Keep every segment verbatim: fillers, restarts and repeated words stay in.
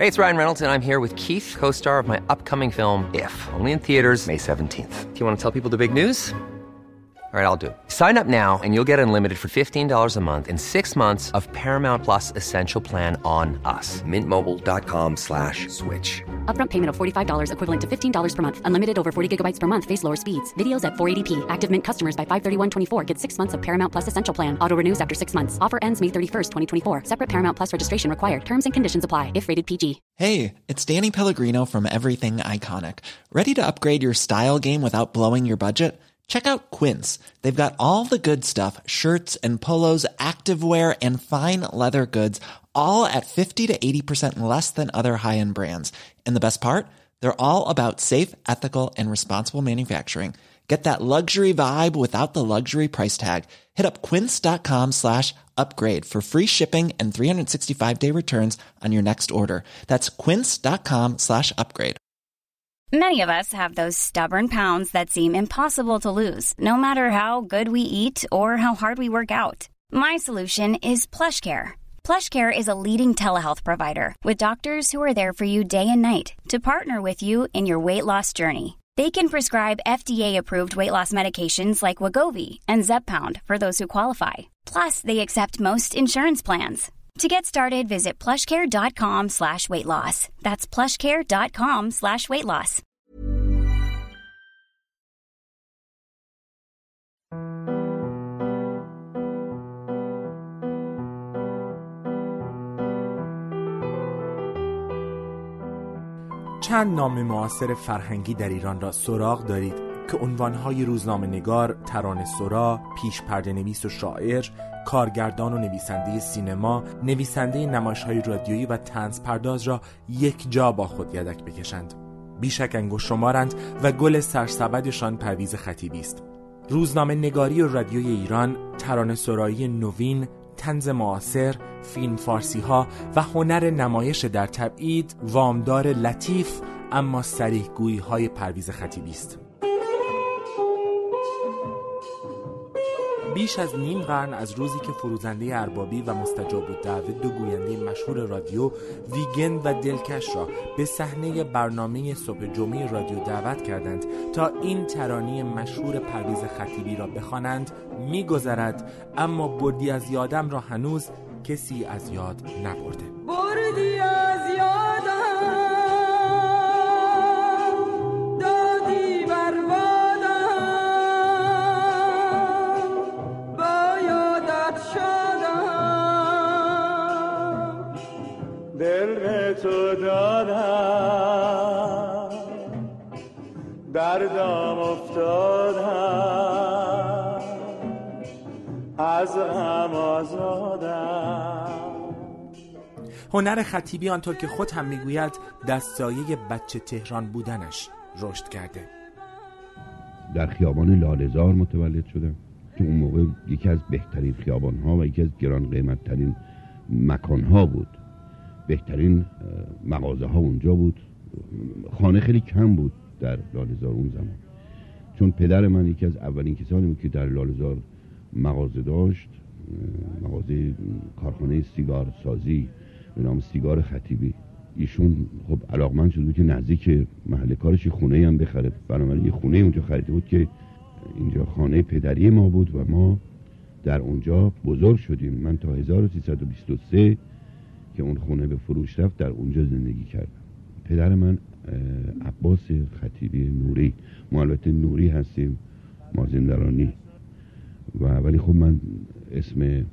Hey, it's Ryan Reynolds, and I'm here with Keith, co-star of my upcoming film, If, only in theaters May seventeenth. Do you want to tell people the big news? All right, I'll do it. Sign up now and you'll get unlimited for fifteen dollars a month and six months of Paramount Plus Essential Plan on us. Mint Mobile dot com slash switch. Upfront payment of forty-five dollars equivalent to fifteen dollars per month. Unlimited over forty gigabytes per month. Face lower speeds. Videos at four eighty p. Active Mint customers by five thirty-one twenty-four get six months of Paramount Plus Essential Plan. Auto renews after six months. Offer ends May thirty-first, twenty twenty-four. Separate Paramount Plus registration required. Terms and conditions apply if rated P G. Hey, it's Danny Pellegrino from Everything Iconic. Ready to upgrade your style game without blowing your budget? Check out Quince. They've got all the good stuff, shirts and polos, activewear, and fine leather goods, all at fifty to eighty percent less than other high-end brands. And the best part? They're all about safe, ethical, and responsible manufacturing. Get that luxury vibe without the luxury price tag. Hit up quince.com slash upgrade for free shipping and three sixty-five day returns on your next order. That's quince.com slash upgrade. Many of us have those stubborn pounds that seem impossible to lose, no matter how good we eat or how hard we work out. My solution is PlushCare. PlushCare is a leading telehealth provider with doctors who are there for you day and night to partner with you in your weight loss journey. They can prescribe F D A-approved weight loss medications like Wegovy and Zepbound for those who qualify. Plus, they accept most insurance plans. To get started, visit plushcare.com slash weight loss. That's plushcare.com slash weight loss. چند نام معاصر فرهنگی در ایران را سراغ دارید که عنوانهای روزنامه نگار، ترانه سرا، پیش پرده نویس و شاعر، کارگردان و نویسنده سینما، نویسنده نمایش‌های رادیویی و طنز پرداز را یک جا با خود یدک بکشند. بیشک انگشت شمارند و گل سرسبدشان پرویز خطیبی است. روزنامه نگاری و رادیوی ایران، ترانه سرایی نوین، طنز معاصر، فیلم فارسی ها و هنر نمایش در تبعید وامدار لطیف اما صریح گویی های پرویز خطیبی است. بیش از نیم قرن از روزی که فروزنده اربابی و مستجاب الدعوه دو گوینده مشهور رادیو ویگن و دلکش را به صحنه برنامه صبح جمعه رادیو دعوت کردند تا این ترانه مشهور پرویز خطیبی را بخوانند می‌گذرد، اما بردی از یادم را هنوز کسی از یاد نبرده. بردی از یادم دادی بربادم با یادت شدم دل به تو دادم در دام افتادم از غم آزادم. هنر خطیبی آنطور که خود هم میگوید دست سایه بچه تهران بودنش رشد کرده. در خیابان لاله‌زار متولد شدم که اون موقع یکی از بهترین خیابان‌ها و یکی از گران قیمت‌ترین مکان‌ها بود. بهترین مغازه‌ها اونجا بود. خانه خیلی کم بود در لاله‌زار اون زمان، چون پدر من یکی از اولین کسانی بود که در لاله‌زار مغازه داشت، مغازه کارخانه سیگار سازی به نام سیگار خطیبی. ایشون خب علاقمند شد که نزدیک محل کارش خونه هم بخره، بنابراین یه خونه اونجا خریده بود که اینجا خانه پدری ما بود و ما در اونجا بزرگ شدیم. من تا هزار و سیصد و بیست و سه که اون خونه به فروش رفت در اونجا زندگی کردم. پدر من عباس خطیبی نوری، ما البته نوری هستیم مازندرانی، و ولی خب من اسم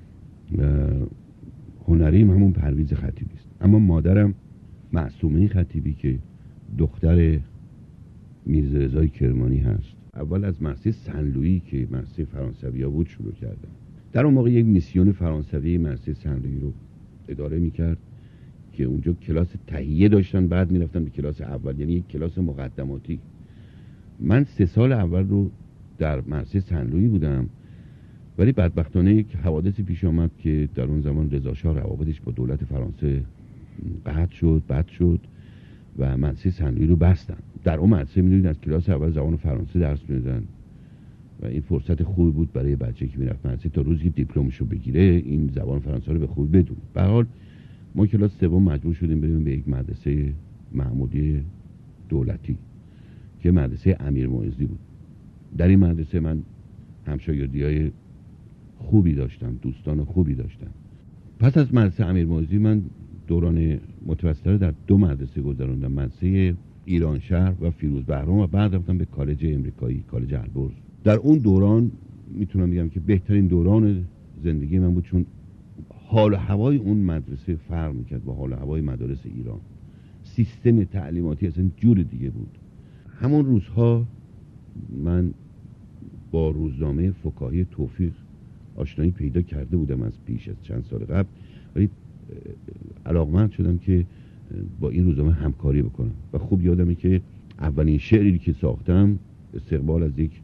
هنریم همون پرویز خطیبی است. اما مادرم معصومه خطیبی که دختر میرزا رضای کرمانی هست، اول از مدرسه سن لویی که مدرسه فرانسویا بود شروع کردم. در اون موقع یک میسیون فرانسوی مدرسه سن لویی رو اداره میکرد که اونجا کلاس تهیه داشتن، بعد میرفتن به کلاس اول، یعنی یک کلاس مقدماتی. من سه سال اول رو در مدرسه سن لویی بودم، ولی بدبختانه یک حوادثی پیش آمد که در اون زمان رضا شاه روابطش با دولت فرانسه قطع شد، بد شد و مدرسه سن لویی رو بستن. در اون مدرسه میدونید از کلاس اول زبان فرانسه درس میدادن و این فرصت خوبی بود برای بچه که میرفت مدرسه تا روزی که دیپلمشو بگیره این زبان فرانسه رو به خوبی بدون. به هر حال ما کلاس سوم مجبور شدیم بریم به یک مدرسه معمولی دولتی که مدرسه امیر معزی بود. در این مدرسه من همشاگردی‌های خوبی داشتم، دوستان خوبی داشتم. پس از مدرسه امیر معزی من دوران متوسطه رو در دو مدرسه گذراندم، مدرسه ایران شهر و فیروز بهرام، و بعد رفتم به کالج امریکایی، کالج البرز. در اون دوران میتونم بگم که بهترین دوران زندگی من بود، چون حال و هوای اون مدرسه فرق میکرد با حال و هوای مدارس ایران. سیستم تعلیماتی اصلا جور دیگه بود. همون روزها من با روزنامه فکاهی توفیق آشنایی پیدا کرده بودم از پیش از چند سال قبل، ولی علاقمند شدم که با این روزنامه همکاری بکنم و خوب یادمه که اولین شعری که ساختم استقبال از یک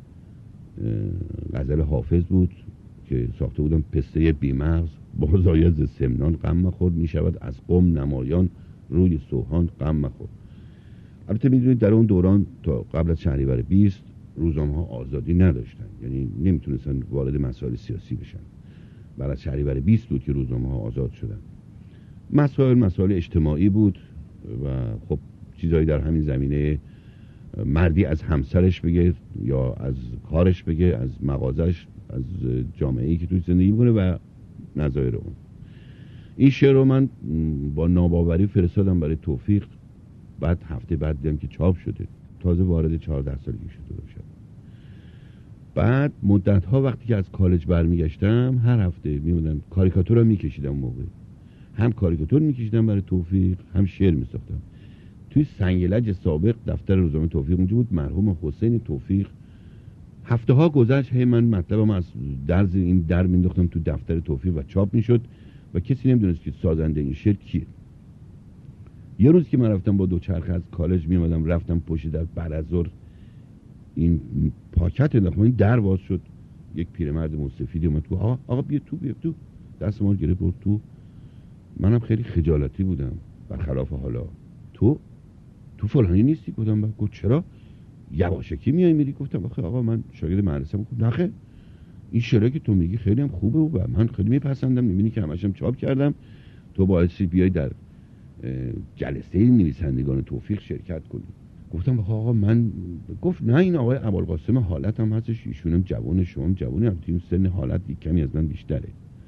غزل حافظ بود که ساخته بودم: پسته بیمغز بازآید ز سمنان غم مخور، می شود از قم نمایان روی سوهان غم مخور. البته میدونید در اون دوران تا قبل از شهریور بیست روزنامه ها آزادی نداشتن، یعنی نمیتونستن وارد مسائل سیاسی بشن. بعد از شهریور بیست بود که روزنامه ها آزاد شدن. مسائل مسائل اجتماعی بود و خب چیزایی در همین زمینه، مردی از همسرش بگه یا از کارش بگه، از مغازش، از جامعه‌ای که توی زندگی می‌کنه و نظایر اون. این شعر رو من با ناباوری فرستادم برای توفیق. بعد هفته بعد دیدم که چاپ شده. تازه وارد چهارده سالگی شده باشم. بعد مدت‌ها وقتی که از کالج برمیگشتم هر هفته میومدم کاریکاتور رو میکشیدم. اون موقع هم کاریکاتور میکشیدم برای توفیق، هم شعر میساختم. توی سنگلج سابق دفتر روزنامه توفیق اونجا بود، مرحوم حسین توفیق. هفته ها گذشت، هی من مطلبم از درز این در مینداختم تو دفتر توفیق و چاپ میشد و کسی نمیدونست که سازنده این شعر کیه. یه روز که من رفتم با دوچرخه از کالج میومدم، رفتم پشت در بعد از ظهر این پاکت انداختم، این در باز شد، یک پیرمرد مسفیدی اومد تو. آقا آقا بیا تو، بیا تو. دست ما رو گرفت برد تو. منم خیلی خجالتی بودم برخلاف حالا. تو تو فلانی نیستی؟ گفتم با. گفت چرا؟ یواشکی میای میری؟ گفتم آخه آقا من شاگرد مدرسه ام. گفت نخه این شعری که تو میگی خیلی هم خوبه و من خیلی میپسندم، میبینی که همشم چاپ کردم، تو باعثی بیای در جلسه نویسندگان توفیق شرکت کنی. گفتم آقا من، گفت نه این آقای ابوالقاسم حالت هم هستش، ایشونم جوان، شما هم جوانی، هم تیم سن حالت یک کمی از من بیشتره.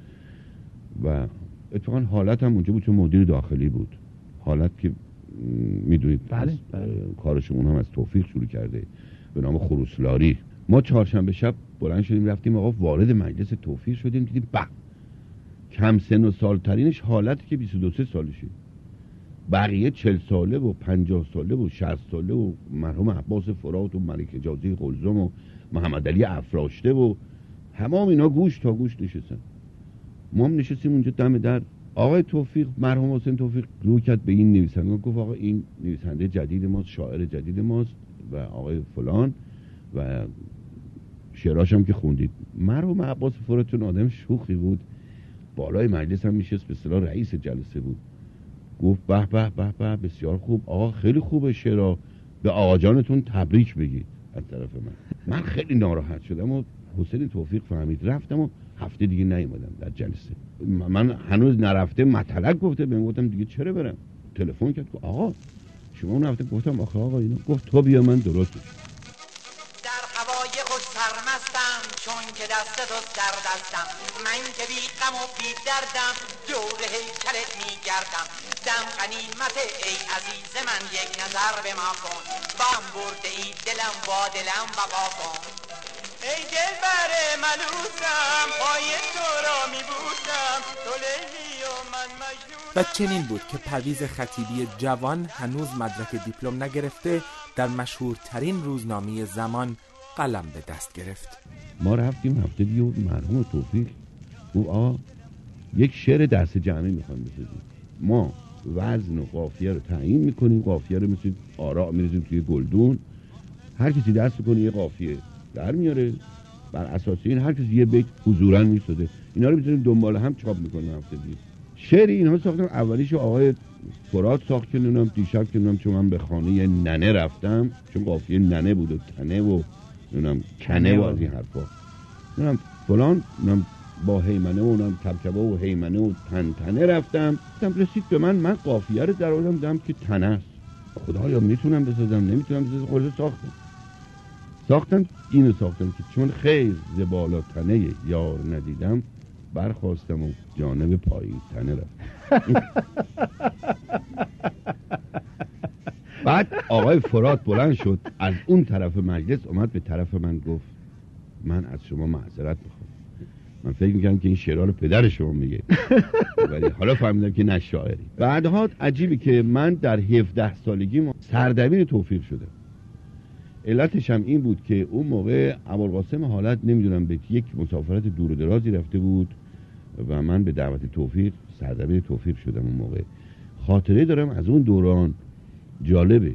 و اتفاقا حالت هم اونجا بود چون مدیر داخلی بود. حالت که میدونید بله کارشون اون هم از توفیق شروع کرده به نام خروسلاری. ما چهارشنبه شب بلند شدیم رفتیم آقا وارد مجلس توفیق شدیم، دیدیم به کم سن و سال ترینش حالتی که بیست و دو سالشه، بقیه چهل ساله و پنجاه ساله و شصت ساله و مرحوم عباس فرات و ملک اجازی قلزم و محمد علی افراشته و همه اینا گوش تا گوش نشستن. ما هم نشستیم اونجا دم در. آقای توفیق، مرحوم حسین توفیق، رو کرد به این نویسنده، گفت آقا این نویسنده جدید ماست، شاعر جدید ماست و آقای فلان و شعراش هم که خوندید. مرحوم عباس فرات چون آدم شوخی بود، بالای مجلس هم میشست، به اصطلاح رئیس جلسه بود. گفت به به به به بسیار خوب آقا، خیلی خوبه شعرها، به آقا جانتون تبریک بگید از طرف من. من خیلی ناراحت شدم و حسین توفیق فهمید، رفتم و هفته دیگه نیومدم در جلسه. من هنوز نرفته مطلق گفته بهم، گفتم دیگه چرا برم. تلفن کرد گفت آقا شما اون هفته. گفتم آخه آقا اینا. گفت تو بیا من درست در هوای خوش سرمستم، چون که دست تو در دستم، من که بی غم و بی دردم، دور هیکلت میگردم. دم غنیمت ای عزیز من، یک نظر به ما کن، بام برده ای دلم با دلم وفا کن. ای دل بر ملوسم، پای تو را میبوسم، تو لیلی و من مجنونم. و چنین بود که پرویز خطیبی جوان هنوز مدرک دیپلم نگرفته در مشهورترین روزنامه زمان قلم به دست گرفت. ما رفتیم هفته دیگه مرحوم توفیق گفت آقا یک شعر دست جمعی میخوایم بسازیم. ما وزن و قافیه رو تعیین میکنیم، قافیه رو مثل آراء میریزیم توی گلدون، هر کسی دست کنه یه قافیه در میاره، بر اساس این هر کسی یه بیت حضوراً میسازه. اینا رو میذاریم دنبال هم چاپ میکنیم هفته دیگه. شعر اینها ساختم. اولیشو آقای فرات ساخت که نونم دیشب که نونم چون من به خانه ننه رفتم، چون قافیه ننه بود و تنه و نونم کنه و از این حرفا، نونم فلان، نونم با هیمنه و اونم کبکبه و هیمنه و تنتنه رفتم. رفتم رسید به من، من قافیه رو در آوردم دیدم که تنه است. خدایا میتونم بسازم نمیتونم بسازم، خلاص ساختم ساختم اینو ساختم که چون خیر ز بالا تنه یار ندیدم، برخواستم و جانب پایین تنه رفتم. بعد آقای فرات بلند شد از اون طرف مجلس، اومد به طرف من گفت من از شما معذرت میخوام. من فکر میکنم که این شعرها رو پدر شما میگه، ولی حالا فهمیدم که نه شاعری. بعدها عجیبی که من در هفده سالگی سردبیر توفیق شدم. علتش هم این بود که اون موقع ابوالقاسم حالت نمیدونم به یک مسافرت دور و درازی رفته بود و من به دعوت توفیق سردبیر توفیق شدم. اون موقع خاطره دارم از اون دوران جالبه.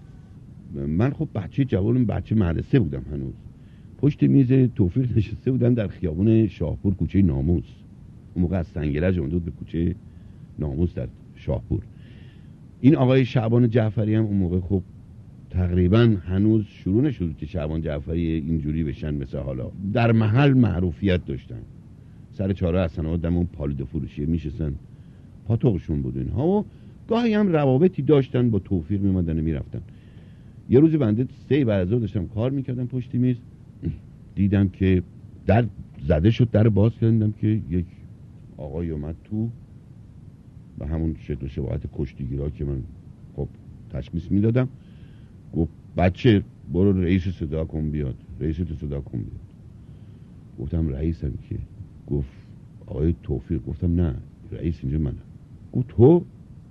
من خب بچه جوان، بچه مدرسه بودم هنوز. پشت میز توفیق نشسته بودم در خیابون شاهپور کوچه ناموس. اون موقع از سنگرج اومده بود به کوچه ناموس در شاهپور. این آقای شعبان جعفری هم اون موقع خب تقریبا هنوز شروع نشد که شعبان جعفری اینجوری بشن مثل حالا. در محل معروفیت داشتن. سر چهارراه حسن آباد دم اون پالود فروشی میشستن، پاتوقشون بود اینها و گاهی هم روابطی داشتن با توفیق، میومدن و میرفتن. یه روزی بنده سه بعد از ظهر داشتم کار میکردم پشت میز، دیدم که در زده شد، در باز کردم که یک آقای اومد تو به همون شکل و شباهت کشتیگیرها که من خب تشخیص میدادم. گفت بچه برو رئیس صدا کن بیاد، رئیس تو صدا کن بیاد. گفتم رئیسم که؟ گفت آقای توفیق. گفتم نه رئیس اینجا منم. گفت تو؟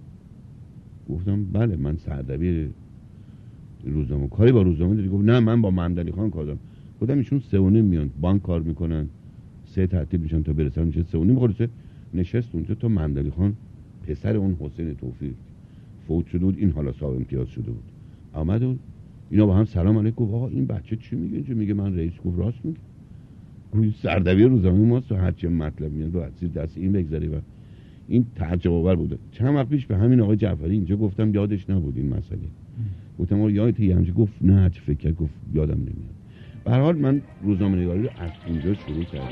گفتم بله من سردبیر روزنامه، کاری با روزنامه داری؟ گفت نه من با ممدنی خان کار دارم. گفتم ایشون سه و نیم میان بانک کار میکنن، سه تعطیل میشن تا برسن میشه سه و نیم. خلاصه نشست اونجا تا ممدنی خان پسر اون حسین توفیق فوت شده بود، این حالا صاحب امتیاز شده بود، آمد و اینا با هم سلام علیکم. گفت آقا این بچه چی میگه اینجا؟ میگه من رئیس. گفت راست میگه، گوی سردبیر روزنامه ماست و هر چی مطلب میاد رو از دست این بگذاری. و این تعجب آور بود. چند وقت پیش به همین آقای جعفری اینجا گفتم یادش نبود این مسئله. گفتم آقا یادت همینجا؟ گفت نه چه فکر کرد؟ گفت یادم نمیاد. به هر حال من روزنامه‌نگاری رو از اونجا شروع کردم.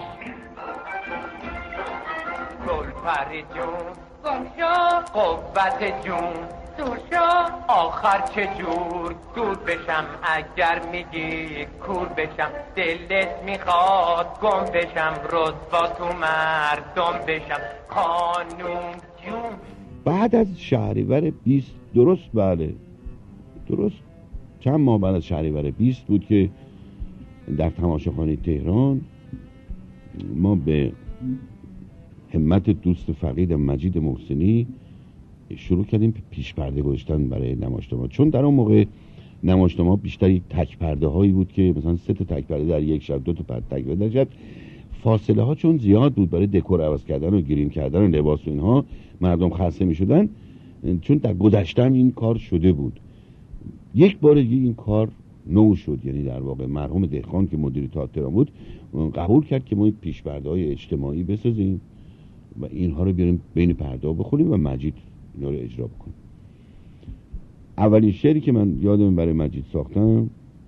گلپری جون گمشا قوت جون دورشا آخر چه جور دور بشم اگر میگی کور بشم، دلت میخواد گم بشم رسوا تو مردم بشم قانون جون. بعد از شهریور بیست درست بله درست چند ماه بعد از شهریور بیست بود که در تماشاخانه تهران ما به همت دوست فقید مجید محسنی شروع کردیم پیش پرده گذاشتن برای نمایشنامه. چون در اون موقع نمایشنامه بیشتر یک تک پرده هایی بود که مثلا سه تا تک پرده در یک شب، دو تا پرده تک پرده در شب. فاصله ها چون زیاد بود برای دکور عوض کردن و گریم کردن و لباس و اینها مردم خسته می شدن. چون در گذشته هم این کار شده بود، یک بار دیگه این کار نو شد. یعنی در واقع مرحوم دهخان که مدیر تئاتر بود قبول کرد که ما پیش پرده های اجتماعی بسازیم و اینها رو بیاریم بین پرده ها بخونیم و مجید اینا رو اجرا بکنیم. اولین شعری که من یادم برای مجید ساختم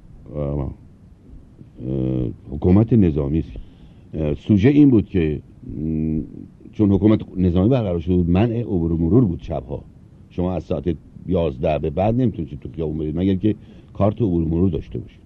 حکومت نظامی است. سوژه این بود که چون حکومت نظامی برقرار شده بود، منع عبور و مرور بود شبها. شما از ساعت یازده به بعد نمیتونید تو خیابون برید مگر که کارت عبور و مرور داشته باشید.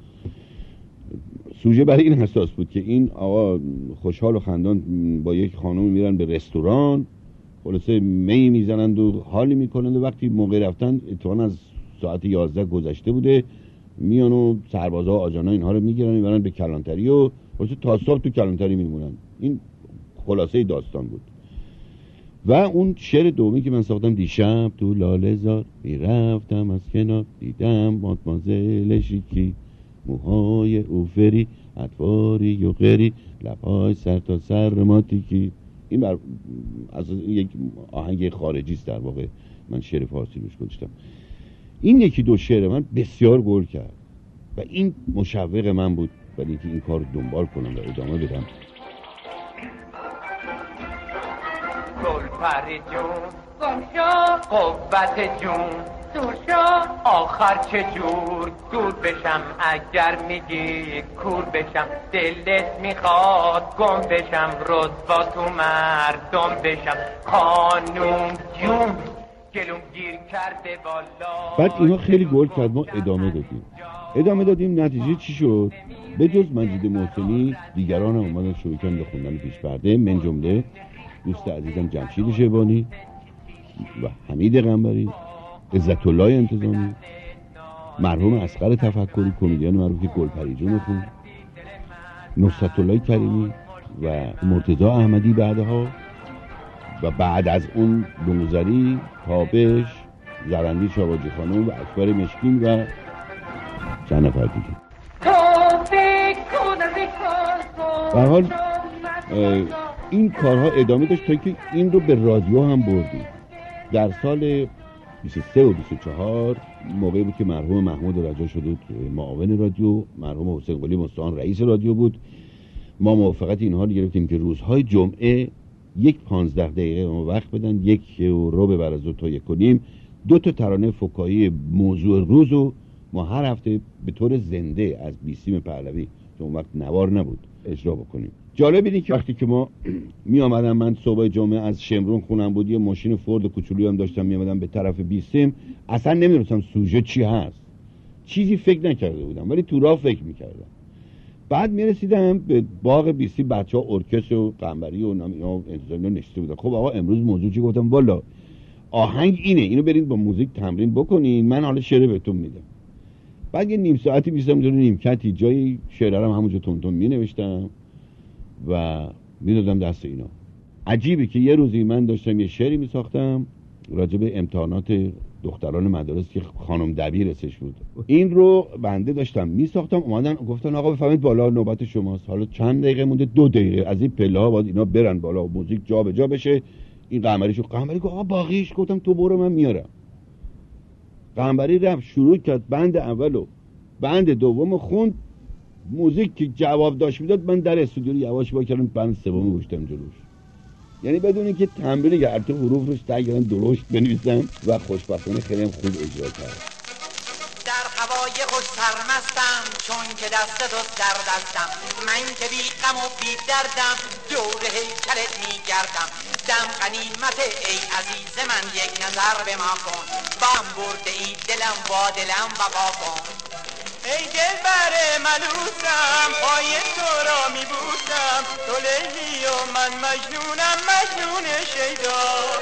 سوژه برای این اساس بود که این آقا خوشحال و خندان با یک خانم میرن به رستوران، خلاصه می میزنند و حالی میکنند و وقتی موقع رفتن اتفاقا از ساعت یازده گذشته بوده، میان و سربازا و آجانا اینها رو میگیرن میبرن به کلانتری و خلاصه تا صبح تو کلانتری میمونن. این خلاصه داستان بود. و اون شعر دومی که من ساختم، دیشب تو لاله زار میرفتم از کنار دیدم مادمازل شیکی، موهای اوفری اطواری و غیری، لبهای سر تا سر ماتیکی. این بر از یک آهنگ خارجی است در واقع، من شعر فارسی روش گذاشتم. این یکی دو شعر من بسیار گل کرد و این مشوق من بود برای اینکه این کار رو دنبال کنم و ادامه بدم. گل پری جون گم شو قوت جون دور شو آخر چه جور دور بشم اگر میگی کور بشم دلت میخواد گم بشم رسوا تو مردم بشم خانوم جون گلوم گیر کرده بالا. بعد اینا خیلی گل کرد، ما ادامه دادیم ادامه دادیم نتیجه چی شد؟ به جز مجید محسنی دیگران هم اومدن شروع کردن به خوندن پیش پرده، من جمله دوست عزیزم جمشید شیبانی و حمید قنبری، عزت الله انتظامی، مرحوم اصغر تفکری کمدین معروف که گلپری جون خوند، نصرت الله کریمی و مرتضی احمدی بعدها، و بعد از اون نوذری، تابش، زرندی شاواجی خانم و اکبر مشکین و چند نفر دیگه. به هر حال این کارها ادامه داشت تا که این رو به رادیو هم بردیم. در سال بیست و سه و بیست و چهار موقعی بود که مرحوم محمود رجا شده بود معاون رادیو، مرحوم حسین قلی مستعان رئیس رادیو بود. ما موافقت اینها رو گرفتیم که روزهای جمعه یک پانزده دقیقه ما وقت بدن، یک و ربع بعد از دو تا یک و نیم، دو تا ترانه فکاهی موضوع روز رو ما هر هفته به طور زنده از بیسیم پهلوی که اون وقت نوار نبود اجرا بکنیم. جالب اینه که وقتی که ما می آمدم، من صبح جمعه از شمرون خونم بود، یه ماشین فورد کوچولویی هم داشتم، می آمدم به طرف بیسیم، اصلا نمی‌دونستم سوژه چی هست، چیزی فکر نکرده بودم، ولی تو راه فکر می‌کردم. بعد میرسیدم به باغ بیستی، بچه‌ها ارکستر و قنبری و اینا انتظار نشسته بودن. خب آقا امروز موضوع چی؟ گفتم والا آهنگ اینه، اینو برید با موزیک تمرین بکنین، من حالا شعر بهتون میدم. بعد یه نیم ساعتی بیستم دور نیمکتی جایی شعرام همونجا تون تون مینوشتم و میدادم دست اینا. عجیبه که یه روزی من داشتم یه شعری میساختم راجع به امتحانات دختران مدارس که خانم دبیر اسش بود، این رو بنده داشتم میساختم، اومدن گفتن آقا بفهمید بالا نوبت شماست. حالا چند دقیقه مونده، دو دقیقه از این پله ها باید اینا برن بالا و موزیک جا به جا بشه. این قنبری شو قنبری گفت آقا باقیش، گفتم تو برو من میارم. قنبری رفت شروع کرد بند اولو بند دومو خوند، موزیک که جواب داشت میداد، من در استودیو یواش وا کردم بند سومو گوشتم جلوش، یعنی بدون اینکه تمرین کردم حروف روش تگران درشت بنویسم و خوشبختانه خیلی خوب اجرا کردم. در هوای خوش سرمستم چون که دست دوست در دستم، من که بی غم و بی دردم دور هیکلت میگردم. دم غنیمت ای عزیز من یک نظر به ما کن، بام برده ای دلم با دلم بقا کن. ای دل بره ملوسم پای تو را میبوسم، تو لیلی و من مجنونم مجنون شیدا.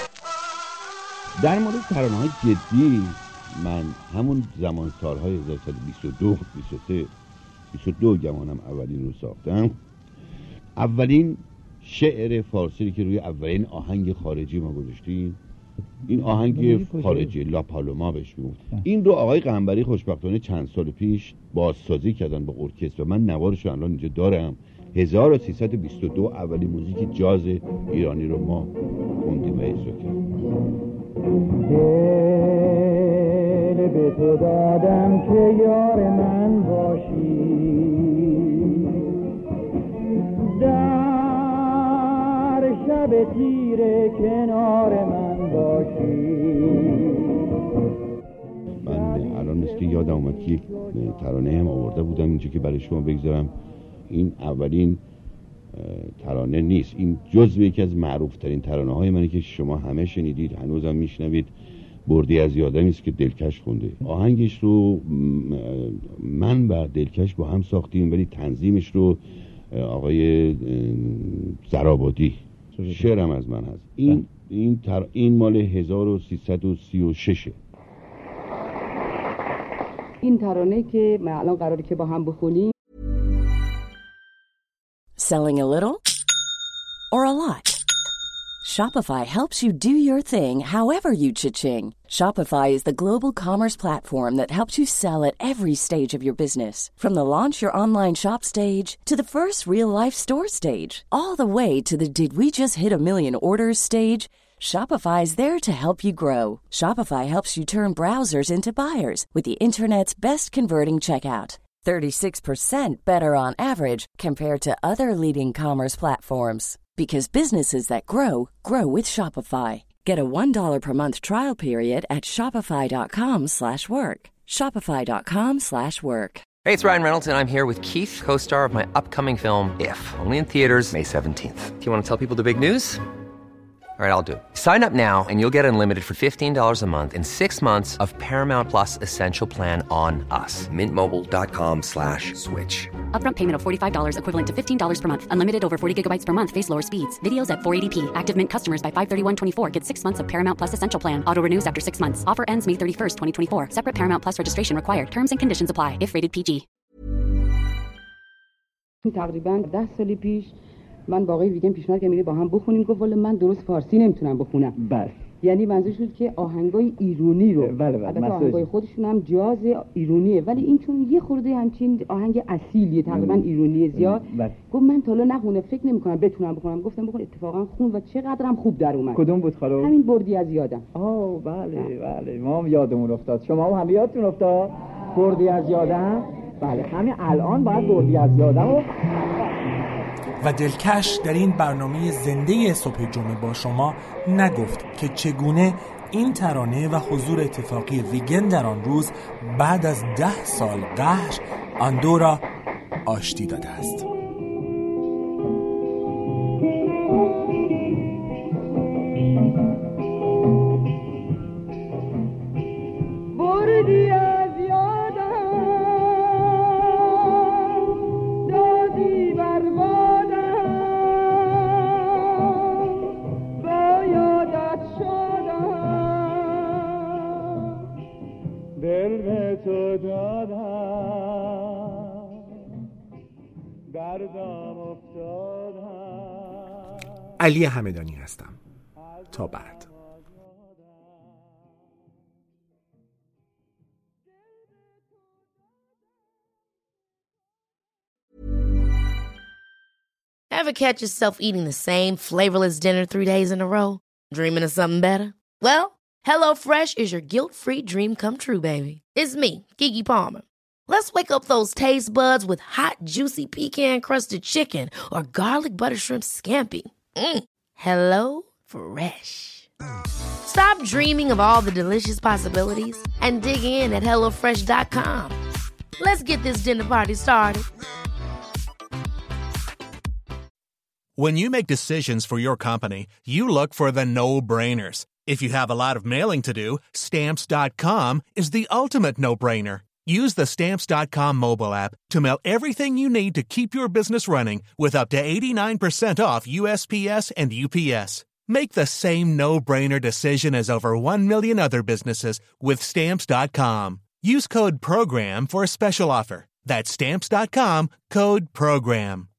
در مورد ترانه‌های جدی من همون زمان سالهای هزار و سیصد و بیست و دو بیست و سه بیست و دو گمانم اولین رو ساختم. اولین شعر فارسی که روی اولین آهنگ خارجی ما گذاشتیم، این آهنگ خارجی لا پالوما بهش میگفت. این رو آقای قنبری خوشبختانه چند سال پیش بازسازی کردن با ارکستر و من نوارش رو الان اینجا دارم. هزار و سیصد و بیست و دو اولین موزیک جاز ایرانی رو ما خوندیم و اجرا کردیم. دل به تو دادم که یار من باشی، در شب تیره کنار من باشی. من الان نیست که یادم اومد که یک ترانه هم آورده بودم اینجا که برای شما بگذارم. این اولین ترانه نیست، این جزو یکی از معروف ترین ترانه های منه که شما همه شنیدید، هنوزم میشنوید. بردی از یادمی است که دلکش خونده. آهنگش رو من و دلکش با هم ساختیم، ولی تنظیمش رو آقای زرابادی، شعرم از من هست. این این تر... این مال هزار و سیصد و سی و شش. این ترانه که ما الان قراره که با هم بخونیم. Selling a little or a lot? Shopify helps you do your thing however you cha-ching. Shopify is the global commerce platform that helps you sell at every stage of your business. From the launch your online shop stage to the first real-life store stage, all the way to the did we just hit a million orders stage. Shopify is there to help you grow. Shopify helps you turn browsers into buyers with the internet's best converting checkout. thirty-six percent better on average compared to other leading commerce platforms. because businesses that grow grow with Shopify. Get a one dollar per month trial period at shopify.com slash work. Shopify.com slash work. Hey, it's Ryan Reynolds, and I'm here with Keith, co-star of my upcoming film, If, only in theaters May seventeenth. Do you want to tell people the big news? All right, I'll do it. Sign up now and you'll get unlimited for fifteen dollars a month and six months of Paramount Plus Essential Plan on us. Mint Mobile dot com slash switch. Upfront payment of forty-five dollars equivalent to fifteen dollars per month. Unlimited over forty gigabytes per month. Face lower speeds. Videos at four eighty p. Active Mint customers by five thirty-one twenty-four get six months of Paramount Plus Essential Plan. Auto renews after six months. Offer ends May thirty-first, twenty twenty-four. Separate Paramount Plus registration required. Terms and conditions apply if rated پی جی. تقریبا ده سال پیش من با آقای ویگن پیشنهاد کردم با هم بخونیم. گفت والا من درست فارسی نمیتونم بخونم. بله. یعنی منظورش بود که آهنگای ایرانی رو، بله بله، البته آهنگای خودشون هم جاز ایرانیه، ولی این چون یه خورده همچین آهنگ اصیلیه تقریبا ایرانی زیاد، بله. گفت من تا حالا نخونه، فکر نمی‌کنم بتونم بخونم. گفتم بخون، اتفاقا خون و چقدرم خوب در اومد. کدوم بود خانم؟ همین بردی از یادم. آه بله بله، ما هم یادمون افتاد. شما هم یادتون افتاد بردی از یادم؟ بله، همین الان باید بردی از یادم. و دلکش در این برنامه زنده صبح جمعه با شما نگفت که چگونه این ترانه و حضور اتفاقی ویگن در آن روز بعد از ده سال قهر آن دو را آشتی داده است. بردی از یادم دادی بربادم با یادت شدم دل به تو دادم دردم افتادم. علی همدانی هستم. تا بعد. Ever catch yourself eating the same flavorless dinner three days in a row? Dreaming of something better? Well, HelloFresh is your guilt-free dream come true, baby. It's me, Keke Palmer. Let's wake up those taste buds with hot, juicy pecan-crusted chicken or garlic butter shrimp scampi. Mm. Hello Fresh. Stop dreaming of all the delicious possibilities and dig in at hello fresh dot com. Let's get this dinner party started. When you make decisions for your company, you look for the no-brainers. If you have a lot of mailing to do, Stamps dot com is the ultimate no-brainer. Use the Stamps dot com mobile app to mail everything you need to keep your business running with up to eighty-nine percent off U S P S and U P S. Make the same no-brainer decision as over one million other businesses with Stamps dot com. Use code PROGRAM for a special offer. That's Stamps dot com, code PROGRAM.